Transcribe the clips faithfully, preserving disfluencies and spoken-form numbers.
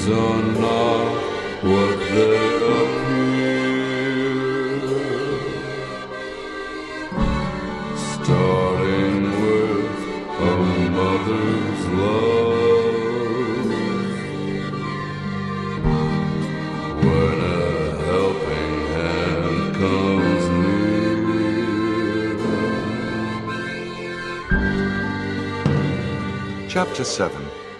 things are not what they appear. Starting with a mother's love, when a helping hand comes near. Chapter seven.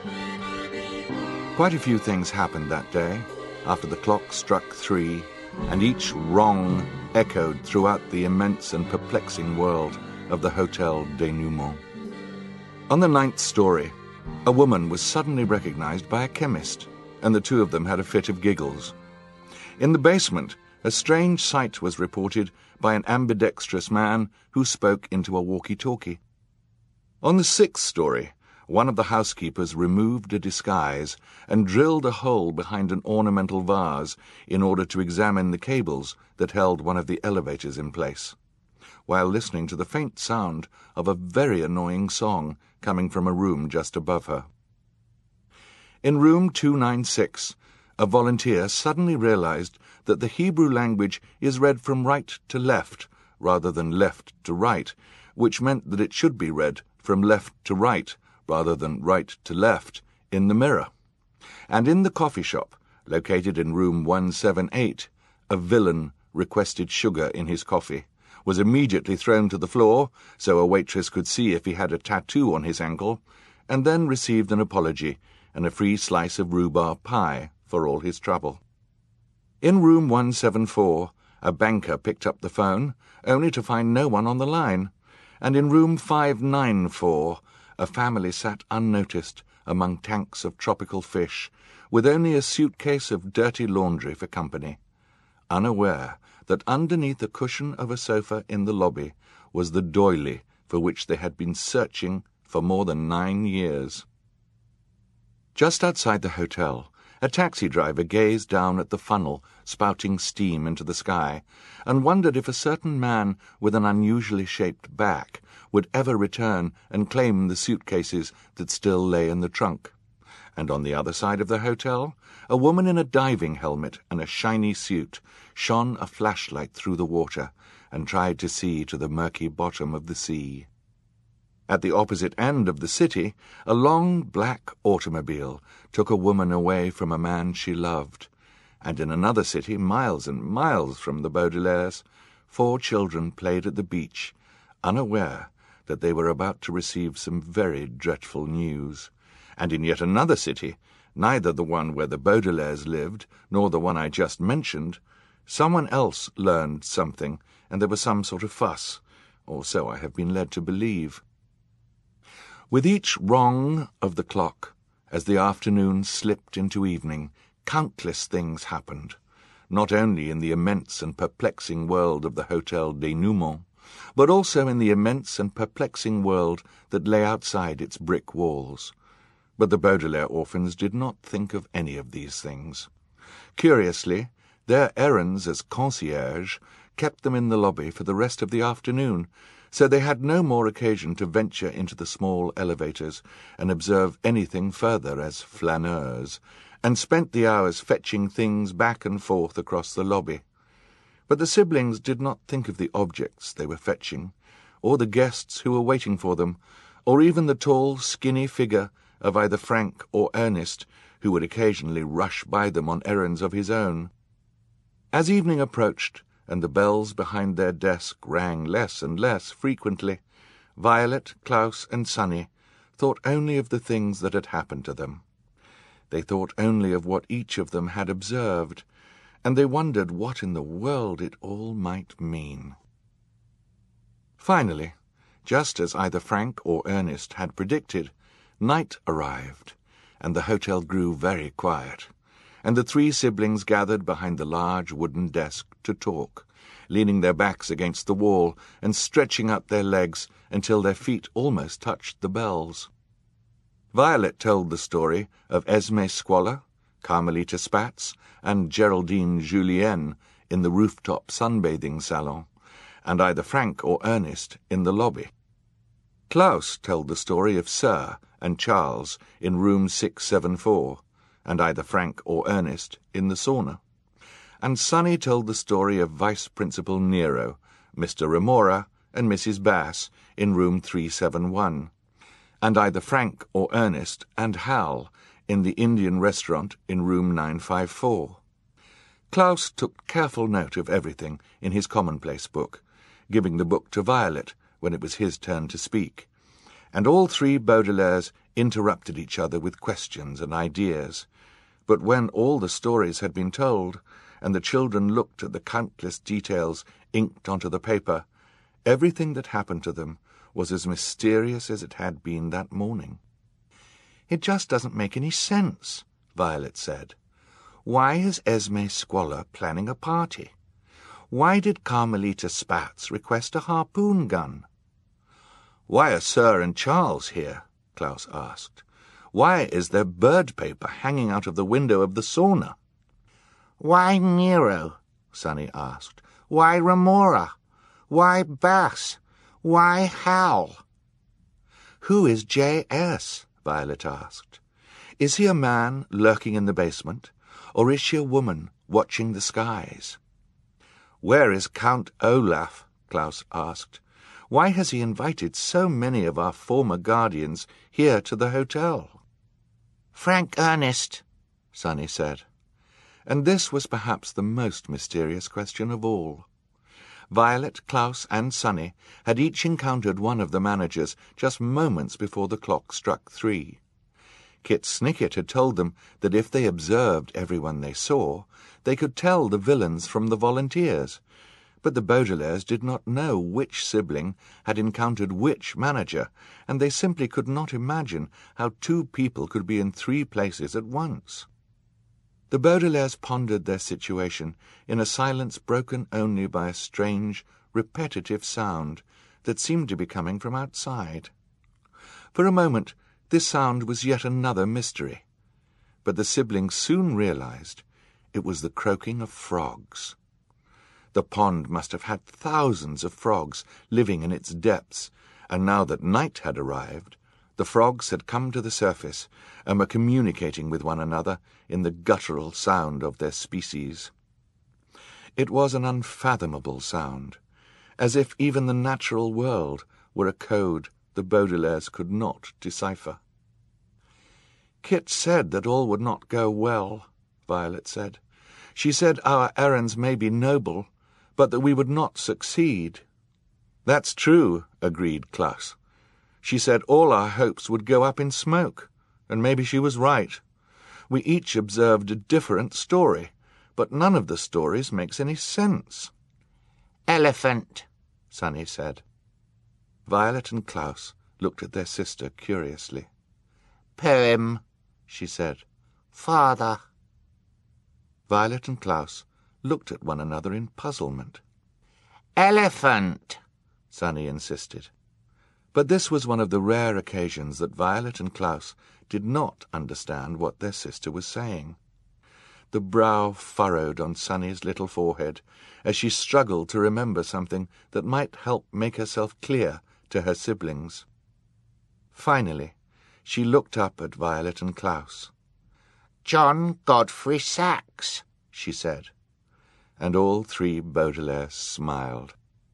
Quite a few things happened that day, after the clock struck three, and each wrong echoed throughout the immense and perplexing world of the Hotel Denouement. On the ninth story, a woman was suddenly recognized by a chemist, and the two of them had a fit of giggles. In the basement, a strange sight was reported by an ambidextrous man who spoke into a walkie-talkie. On the sixth story, one of the housekeepers removed a disguise and drilled a hole behind an ornamental vase in order to examine the cables that held one of the elevators in place, while listening to the faint sound of a very annoying song coming from a room just above her. In room two ninety-six, a volunteer suddenly realized that the Hebrew language is read from right to left rather than left to right, which meant that it should be read from left to right rather than right to left in the mirror. And in the coffee shop, located in room one seventy-eight, a villain requested sugar in his coffee, was immediately thrown to the floor so a waitress could see if he had a tattoo on his ankle, and then received an apology and a free slice of rhubarb pie for all his trouble. In room one seventy-four, a banker picked up the phone, only to find no one on the line, and in room five ninety-four, a family sat unnoticed among tanks of tropical fish, with only a suitcase of dirty laundry for company, unaware that underneath a cushion of a sofa in the lobby was the doily for which they had been searching for more than nine years. Just outside the hotel, a taxi driver gazed down at the funnel spouting steam into the sky, and wondered if a certain man with an unusually shaped back would ever return and claim the suitcases that still lay in the trunk. And on the other side of the hotel, a woman in a diving helmet and a shiny suit shone a flashlight through the water and tried to see to the murky bottom of the sea. At the opposite end of the city, a long black automobile took a woman away from a man she loved, and in another city, miles and miles from the Baudelaires, four children played at the beach, unaware that they were about to receive some very dreadful news. And in yet another city, neither the one where the Baudelaires lived, nor the one I just mentioned, someone else learned something, and there was some sort of fuss, or so I have been led to believe. With each wrong of the clock, as the afternoon slipped into evening, countless things happened, not only in the immense and perplexing world of the Hotel Denouement, but also in the immense and perplexing world that lay outside its brick walls. But the Baudelaire orphans did not think of any of these things. Curiously, their errands as concierge kept them in the lobby for the rest of the afternoon, so they had no more occasion to venture into the small elevators and observe anything further as flâneurs, and spent the hours fetching things back and forth across the lobby. But the siblings did not think of the objects they were fetching, or the guests who were waiting for them, or even the tall, skinny figure of either Frank or Ernest, who would occasionally rush by them on errands of his own. As evening approached, and the bells behind their desk rang less and less frequently, Violet, Klaus, and Sunny thought only of the things that had happened to them. They thought only of what each of them had observed, and they wondered what in the world it all might mean. Finally, just as either Frank or Ernest had predicted, night arrived, and the hotel grew very quiet, and the three siblings gathered behind the large wooden desk to talk, leaning their backs against the wall and stretching out their legs until their feet almost touched the bells. Violet told the story of Esme Squalor, Carmelita Spatz, and Geraldine Julienne in the rooftop sunbathing salon, and either Frank or Ernest in the lobby. Klaus told the story of Sir and Charles in room six seventy-four, and either Frank or Ernest in the sauna. And Sonny told the story of Vice Principal Nero, Mister Remora, and Missus Bass in room three seventy-one, and either Frank or Ernest and Hal in the Indian restaurant in room nine fifty-four. Klaus took careful note of everything in his commonplace book, giving the book to Violet when it was his turn to speak, and all three Baudelaires interrupted each other with questions and ideas. But when all the stories had been told, and the children looked at the countless details inked onto the paper, everything that happened to them was as mysterious as it had been that morning. "It just doesn't make any sense," Violet said. "Why is Esme Squalor planning a party? Why did Carmelita Spatz request a harpoon gun?" "Why are Sir and Charles here?" Klaus asked. "Why is there bird paper hanging out of the window of the sauna?" "Why Nero?" Sonny asked. "Why Remora? Why Bass? Why Hal?" "Who is J S? Violet asked. "Is he a man lurking in the basement, or is she a woman watching the skies?" "Where is Count Olaf?" Klaus asked. "Why has he invited so many of our former guardians here to the hotel?" "Frank Ernest," Sonny said. And this was perhaps the most mysterious question of all. Violet, Klaus, and Sonny had each encountered one of the managers just moments before the clock struck three. Kit Snicket had told them that if they observed everyone they saw, they could tell the villains from the volunteers, but the Baudelaires did not know which sibling had encountered which manager, and they simply could not imagine how two people could be in three places at once. The Baudelaires pondered their situation in a silence broken only by a strange, repetitive sound that seemed to be coming from outside. For a moment, this sound was yet another mystery, but the siblings soon realized it was the croaking of frogs. The pond must have had thousands of frogs living in its depths, and now that night had arrived, the frogs had come to the surface and were communicating with one another in the guttural sound of their species. It was an unfathomable sound, as if even the natural world were a code the Baudelaires could not decipher. "Kit said that all would not go well," Violet said. "She said our errands may be noble, but that we would not succeed." "That's true," agreed Klaus. "She said all our hopes would go up in smoke, and maybe she was right. We each observed a different story, but none of the stories makes any sense." "Elephant," Sonny said. Violet and Klaus looked at their sister curiously. "Poem," she said. "Father." Violet and Klaus looked at one another in puzzlement. "Elephant," Sonny insisted. But this was one of the rare occasions that Violet and Klaus did not understand what their sister was saying. The brow furrowed on Sonny's little forehead as she struggled to remember something that might help make herself clear to her siblings. Finally, she looked up at Violet and Klaus. "John Godfrey Saxe," she said, and all three Baudelaires smiled.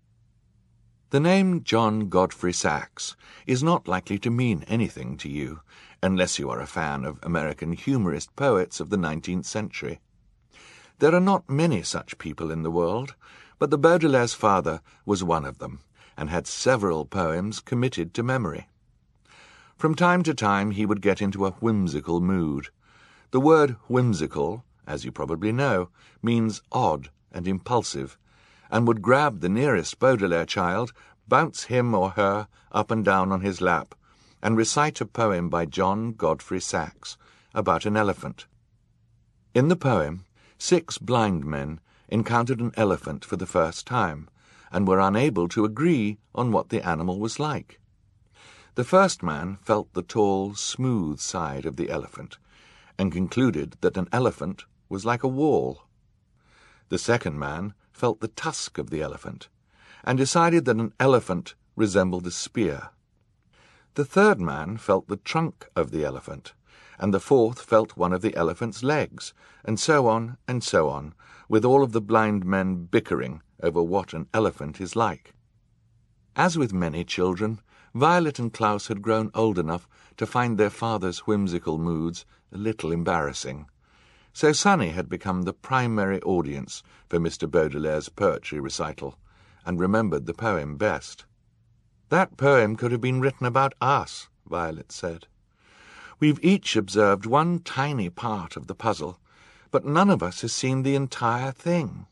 The name John Godfrey Saxe is not likely to mean anything to you unless you are a fan of American humorist poets of the nineteenth century. There are not many such people in the world, but the Baudelaire's father was one of them, and had several poems committed to memory. From time to time he would get into a whimsical mood. The word whimsical, as you probably know, means odd and impulsive, and would grab the nearest Baudelaire child, bounce him or her up and down on his lap, and recite a poem by John Godfrey Saxe about an elephant. In the poem, six blind men encountered an elephant for the first time, and were unable to agree on what the animal was like. The first man felt the tall, smooth side of the elephant, and concluded that an elephant was like a wall. The second man felt the tusk of the elephant, and decided that an elephant resembled a spear. The third man felt the trunk of the elephant, and the fourth felt one of the elephant's legs, and so on and so on, with all of the blind men bickering over what an elephant is like. As with many children, Violet and Klaus had grown old enough to find their father's whimsical moods a little embarrassing. So Sonny had become the primary audience for Mister Baudelaire's poetry recital, and remembered the poem best. "That poem could have been written about us," Violet said. "We've each observed one tiny part of the puzzle, but none of us has seen the entire thing."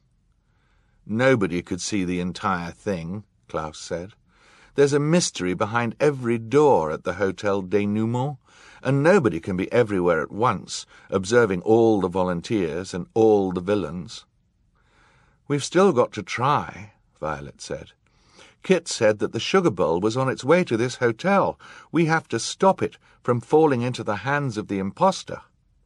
"Nobody could see the entire thing," Klaus said. "There's a mystery behind every door at the Hotel Dénouement, and nobody can be everywhere at once, observing all the volunteers and all the villains." "We've still got to try," Violet said. "Kit said that the sugar bowl was on its way to this hotel. We have to stop it from falling into the hands of the imposter."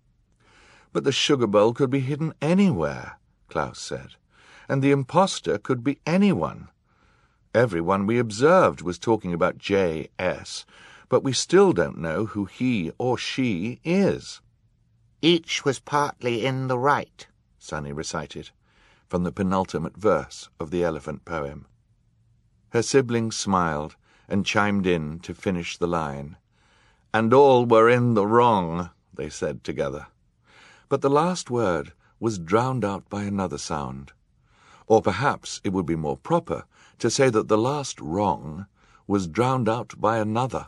"But the sugar bowl could be hidden anywhere," Klaus said, "and the imposter could be anyone. Everyone we observed was talking about J S, but we still don't know who he or she is." "Each was partly in the right," Sonny recited, from the penultimate verse of the elephant poem. Her siblings smiled and chimed in to finish the line. "And all were in the wrong," they said together. But the last word was drowned out by another sound. Or perhaps it would be more proper to say that the last wrong was drowned out by another.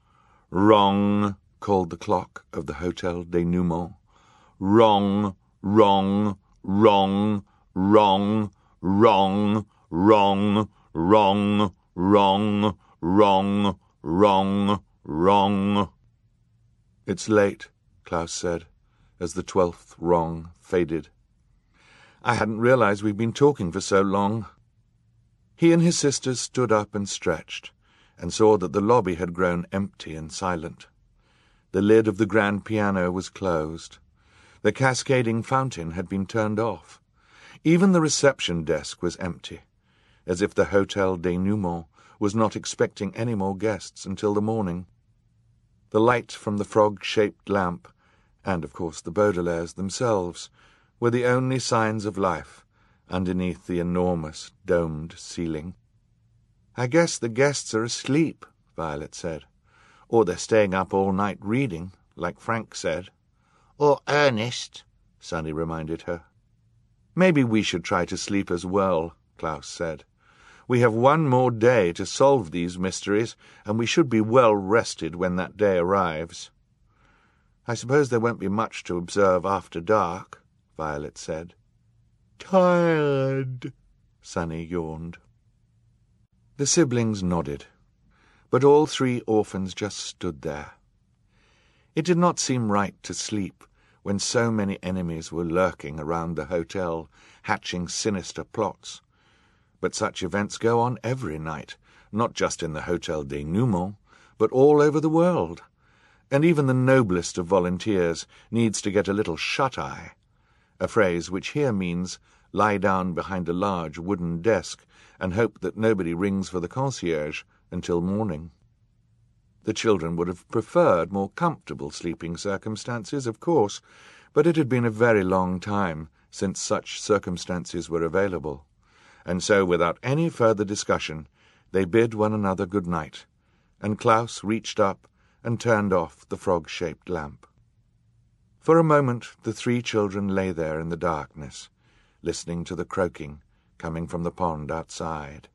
"Wrong," called the clock of the Hotel Dénouement. "Wrong, wrong, wrong, wrong, wrong, wrong, wrong, wrong, wrong, wrong, wrong." "It's late," Klaus said, as the twelfth wrong faded. "I hadn't realized we'd been talking for so long." He and his sisters stood up and stretched, and saw that the lobby had grown empty and silent. The lid of the grand piano was closed. The cascading fountain had been turned off. Even the reception desk was empty, as if the Hotel Dénouement was not expecting any more guests until the morning. The light from the frog-shaped lamp, and of course the Baudelaires themselves, were the only signs of life underneath the enormous domed ceiling. "I guess the guests are asleep," Violet said. "Or they're staying up all night reading, like Frank said." "Or Ernest," Sonny reminded her. "Maybe we should try to sleep as well," Klaus said. "We have one more day to solve these mysteries, and we should be well rested when that day arrives." "I suppose there won't be much to observe after dark," Violet said. "Tired," Sonny yawned. The siblings nodded, but all three orphans just stood there. It did not seem right to sleep when so many enemies were lurking around the hotel, hatching sinister plots. But such events go on every night, not just in the Hotel Dénouement, but all over the world. And even the noblest of volunteers needs to get a little shut-eye, a phrase which here means lie down behind a large wooden desk and hope that nobody rings for the concierge until morning. The children would have preferred more comfortable sleeping circumstances, of course, but it had been a very long time since such circumstances were available, and so without any further discussion they bid one another good night, and Klaus reached up and turned off the frog-shaped lamp. For a moment the three children lay there in the darkness, listening to the croaking coming from the pond outside.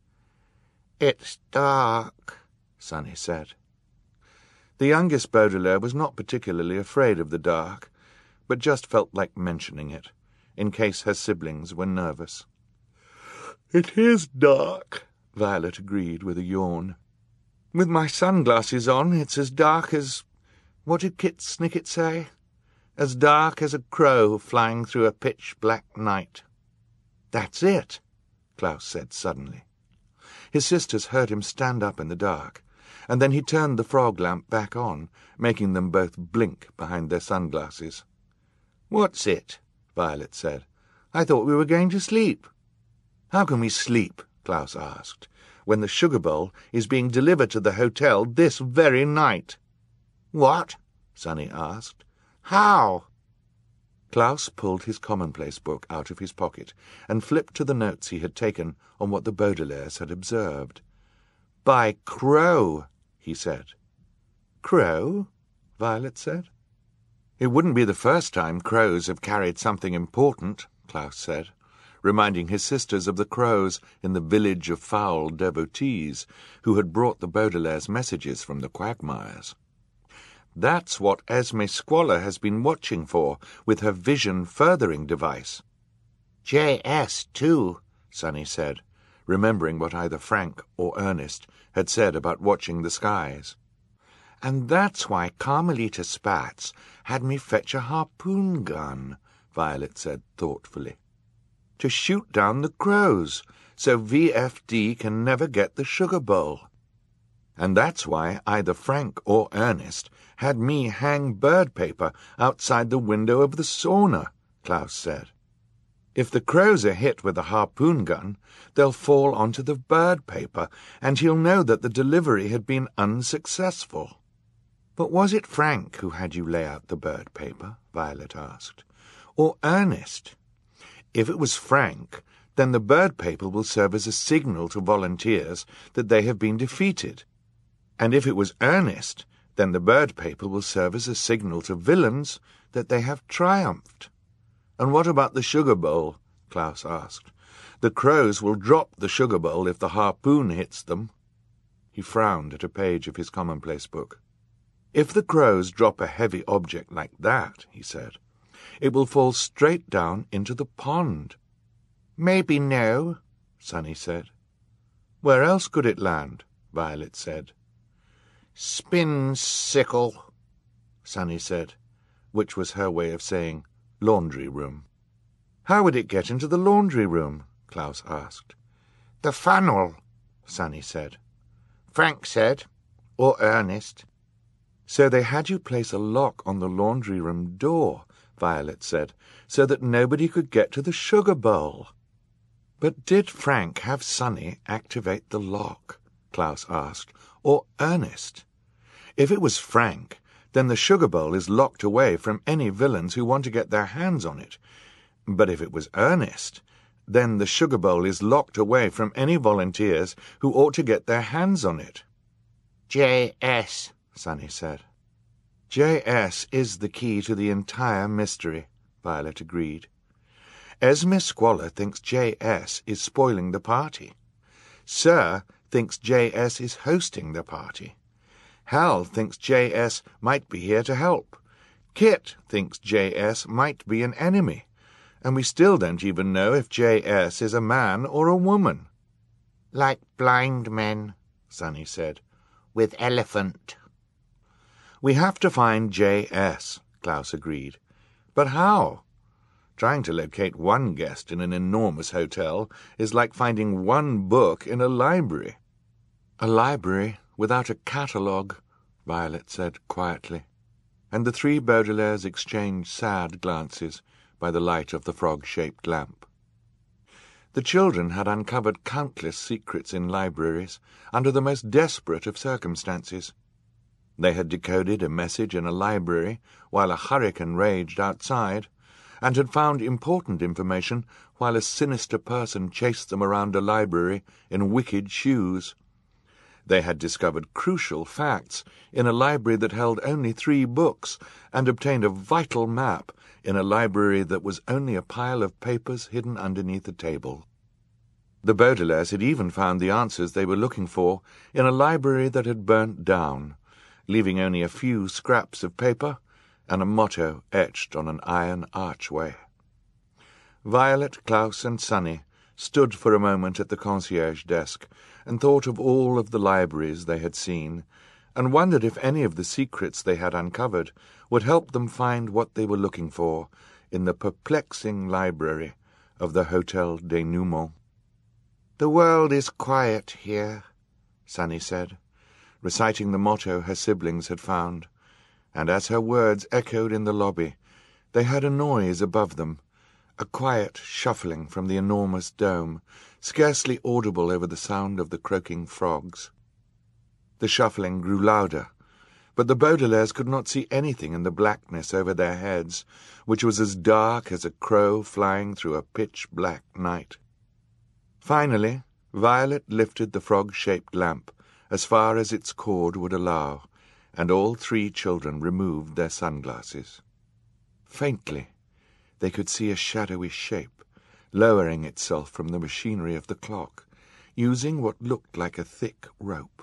"It's dark," Sonny said. The youngest Baudelaire was not particularly afraid of the dark, but just felt like mentioning it, in case her siblings were nervous. "It is dark," Violet agreed with a yawn. "With my sunglasses on, it's as dark as... what did Kit Snicket say? As dark as a crow flying through a pitch-black night." "That's it," Klaus said suddenly. His sisters heard him stand up in the dark, and then he turned the frog lamp back on, making them both blink behind their sunglasses. "What's it?" Violet said. "I thought we were going to sleep." "How can we sleep," Klaus asked, "when the sugar bowl is being delivered to the hotel this very night?" "What?" Sonny asked. How? Klaus pulled his commonplace book out of his pocket and flipped to the notes he had taken on what the Baudelaires had observed. By crow, he said. Crow? Violet said. It wouldn't be the first time crows have carried something important, Klaus said, reminding his sisters of the crows in the village of foul devotees who had brought the Baudelaires' messages from the quagmires. That's what Esme Squalor has been watching for with her vision-furthering device. J S, too, Sonny said, remembering what either Frank or Ernest had said about watching the skies. And that's why Carmelita Spatz had me fetch a harpoon gun, Violet said thoughtfully. To shoot down the crows, so V F D can never get the sugar bowl. And that's why either Frank or Ernest had me hang bird paper outside the window of the sauna, Klaus said. If the crows are hit with a harpoon gun, they'll fall onto the bird paper, and he'll know that the delivery had been unsuccessful. But was it Frank who had you lay out the bird paper? Violet asked. Or Ernest? If it was Frank, then the bird paper will serve as a signal to volunteers that they have been defeated. And if it was Ernest, then the bird paper will serve as a signal to villains that they have triumphed. And what about the sugar bowl? Klaus asked. The crows will drop the sugar bowl if the harpoon hits them. He frowned at a page of his commonplace book. If the crows drop a heavy object like that, he said, it will fall straight down into the pond. Maybe no, Sonny said. Where else could it land? Violet said. Spin sickle, Sonny said, which was her way of saying laundry room. How would it get into the laundry room? Klaus asked. The funnel, Sonny said. Frank said, or Ernest. So they had you place a lock on the laundry room door, Violet said, so that nobody could get to the sugar bowl. But did Frank have Sonny activate the lock? Klaus asked, or Ernest? If it was Frank, then the sugar bowl is locked away from any villains who want to get their hands on it. But if it was Ernest, then the sugar bowl is locked away from any volunteers who ought to get their hands on it. J S, Sonny said. J S is the key to the entire mystery, Violet agreed. Esme Squalor thinks J S is spoiling the party. Sir thinks J S is hosting the party. Hal thinks J S might be here to help. Kit thinks J S might be an enemy. And we still don't even know if J S is a man or a woman. Like blind men, Sonny said. With elephant. We have to find J S, Klaus agreed. But how? Trying to locate one guest in an enormous hotel is like finding one book in a library. A library without a catalogue, Violet said quietly, and the three Baudelaires exchanged sad glances by the light of the frog-shaped lamp. The children had uncovered countless secrets in libraries under the most desperate of circumstances. They had decoded a message in a library while a hurricane raged outside, and had found important information while a sinister person chased them around a library in wicked shoes. They had discovered crucial facts in a library that held only three books, and obtained a vital map in a library that was only a pile of papers hidden underneath a table. The Baudelaires had even found the answers they were looking for in a library that had burnt down, leaving only a few scraps of paper and a motto etched on an iron archway. Violet, Klaus, and Sonny stood for a moment at the concierge desk and thought of all of the libraries they had seen, and wondered if any of the secrets they had uncovered would help them find what they were looking for in the perplexing library of the Hôtel Dénouement. The world is quiet here, Sonny said, reciting the motto her siblings had found, and as her words echoed in the lobby, they heard a noise above them, a quiet shuffling from the enormous dome, scarcely audible over the sound of the croaking frogs. The shuffling grew louder, But the Baudelaires could not see anything in the blackness over their heads, which was as dark as a crow flying through a pitch-black night. Finally, Violet lifted the frog-shaped lamp as far as its cord would allow, and all three children removed their sunglasses. Faintly, they could see a shadowy shape, lowering itself from the machinery of the clock, using what looked like a thick rope.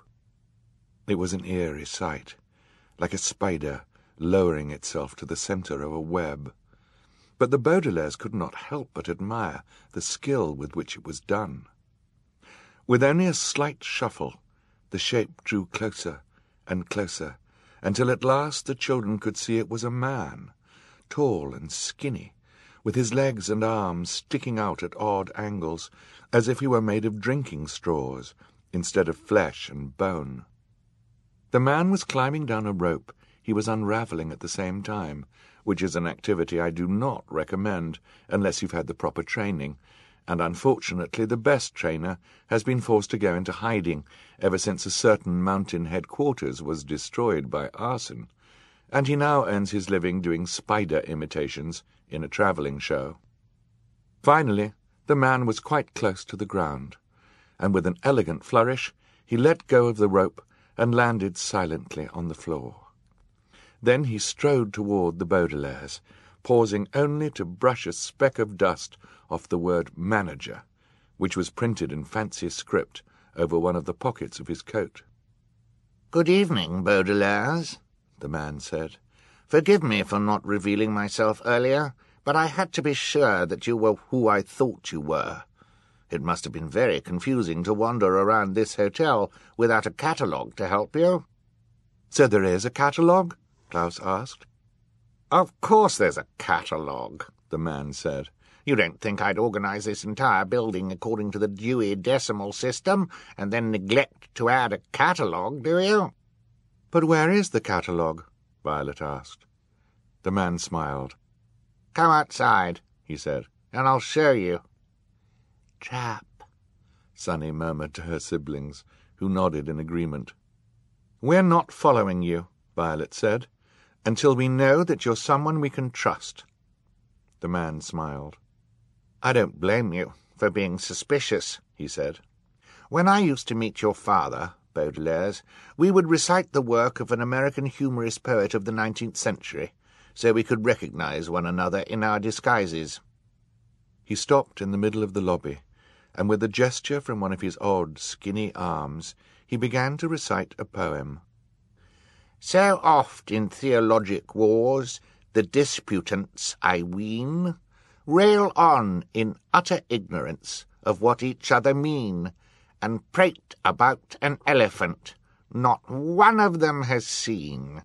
It was an eerie sight, like a spider lowering itself to the centre of a web. But the Baudelaires could not help but admire the skill with which it was done. With only a slight shuffle, the shape drew closer and closer, until at last the children could see it was a man, tall and skinny, with his legs and arms sticking out at odd angles, as if he were made of drinking straws instead of flesh and bone. The man was climbing down a rope he was unravelling at the same time, which is an activity I do not recommend unless you've had the proper training, and unfortunately the best trainer has been forced to go into hiding ever since a certain mountain headquarters was destroyed by arson, and he now earns his living doing spider imitations in a travelling show. Finally, the man was quite close to the ground, and with an elegant flourish he let go of the rope and landed silently on the floor. Then he strode toward the Baudelaires, pausing only to brush a speck of dust off the word manager, which was printed in fancy script over one of the pockets of his coat. "Good evening, Baudelaires," the man said. "Forgive me for not revealing myself earlier, but I had to be sure that you were who I thought you were. It must have been very confusing to wander around this hotel without a catalogue to help you." "So there is a catalogue?" Klaus asked. "Of course there's a catalogue," the man said. "You don't think I'd organize this entire building according to the Dewey Decimal System and then neglect to add a catalogue, do you?" "But where is the catalogue?" Violet asked. The man smiled. "Come outside," he said, "and I'll show you." "Trap," Sunny murmured to her siblings, who nodded in agreement. "We're not following you," Violet said, "until we know that you're someone we can trust." The man smiled. "I don't blame you for being suspicious," he said. "When I used to meet your father, Baudelaires, we would recite the work of an American humorist poet of the nineteenth century, so we could recognize one another in our disguises." He stopped in the middle of the lobby, and with a gesture from one of his odd, skinny arms, he began to recite a poem. "So oft in theologic wars the disputants, I ween, rail on in utter ignorance of what each other mean, and prate about an elephant not one of them has seen."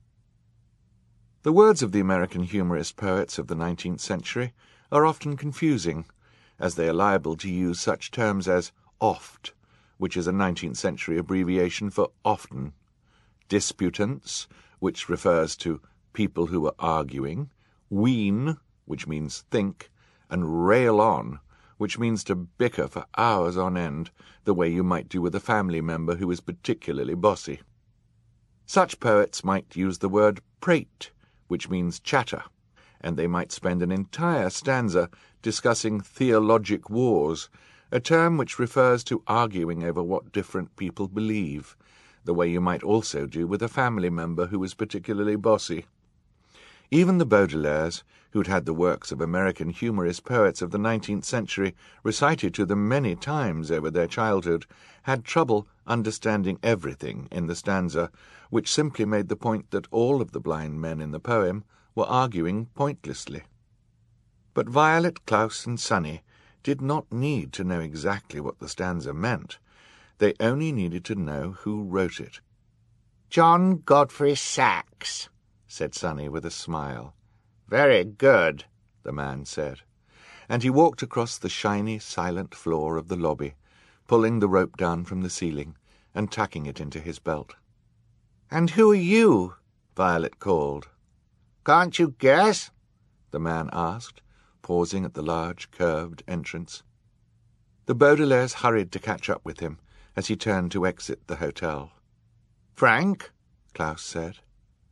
The words of the American humorist poets of the nineteenth century are often confusing, as they are liable to use such terms as oft, which is a nineteenth century abbreviation for often, disputants, which refers to people who are arguing, ween, which means think, and rail on, which means to bicker for hours on end, the way you might do with a family member who is particularly bossy. Such poets might use the word prate, which means chatter, and they might spend an entire stanza discussing theologic wars, a term which refers to arguing over what different people believe, the way you might also do with a family member who is particularly bossy. Even the Baudelaires, who'd had the works of American humorist poets of the nineteenth century recited to them many times over their childhood, had trouble understanding everything in the stanza, which simply made the point that all of the blind men in the poem were arguing pointlessly. But Violet, Klaus, and Sunny did not need to know exactly what the stanza meant. They only needed to know who wrote it. "John Godfrey Saxe," said Sunny with a smile. "Very good," the man said, and he walked across the shiny, silent floor of the lobby, pulling the rope down from the ceiling and tucking it into his belt. "And who are you?" Violet called. "Can't you guess?" the man asked, pausing at the large, curved entrance. The Baudelaires hurried to catch up with him as he turned to exit the hotel. "Frank?" Klaus said.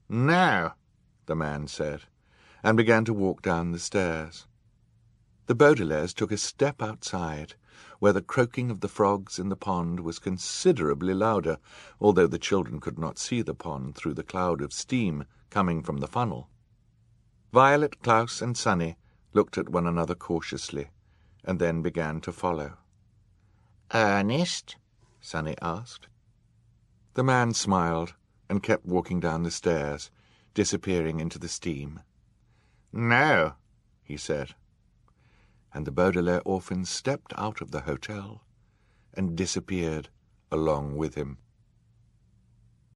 "No," the man said, and began to walk down the stairs. The Baudelaires took a step outside, where the croaking of the frogs in the pond was considerably louder, although the children could not see the pond through the cloud of steam coming from the funnel. Violet, Klaus, and Sonny looked at one another cautiously, and then began to follow. "Ernest?" Sonny asked. The man smiled and kept walking down the stairs, disappearing into the steam. "No," he said. And the Baudelaire orphans stepped out of the hotel and disappeared along with him.